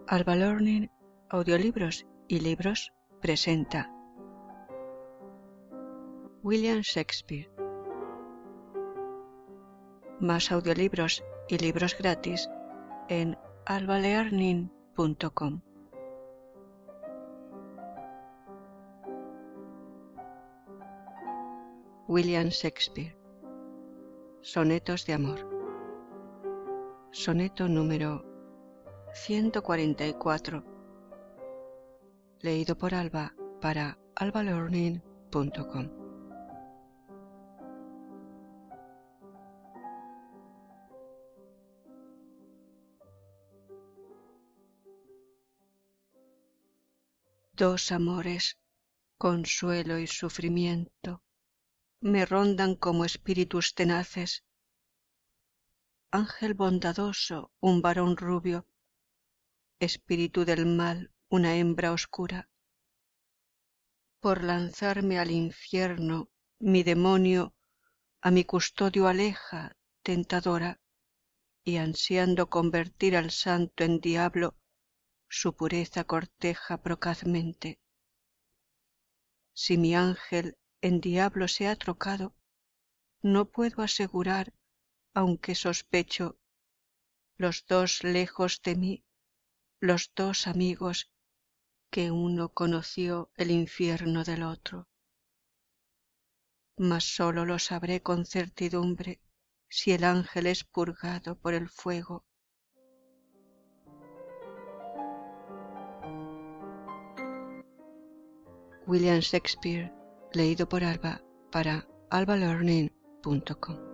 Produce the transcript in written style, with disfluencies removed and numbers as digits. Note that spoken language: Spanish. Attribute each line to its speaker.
Speaker 1: Alba Learning, Audiolibros y Libros presenta William Shakespeare. Más audiolibros y libros gratis en albalearning.com. William Shakespeare. Sonetos de amor. Soneto número 144. Leído por Alba para albalearning.com. Dos amores, consuelo y sufrimiento, me rondan como espíritus tenaces. Ángel bondadoso, un varón rubio, espíritu del mal, una hembra oscura. Por lanzarme al infierno, mi demonio a mi custodio aleja, tentadora, y ansiando convertir al santo en diablo, su pureza corteja procazmente. Si mi ángel en diablo se ha trocado, no puedo asegurar, aunque sospecho, los dos lejos de mí, los dos amigos, que uno conoció el infierno del otro. Mas sólo lo sabré con certidumbre si el ángel es purgado por el fuego. William Shakespeare, leído por Alba para albalearning.com.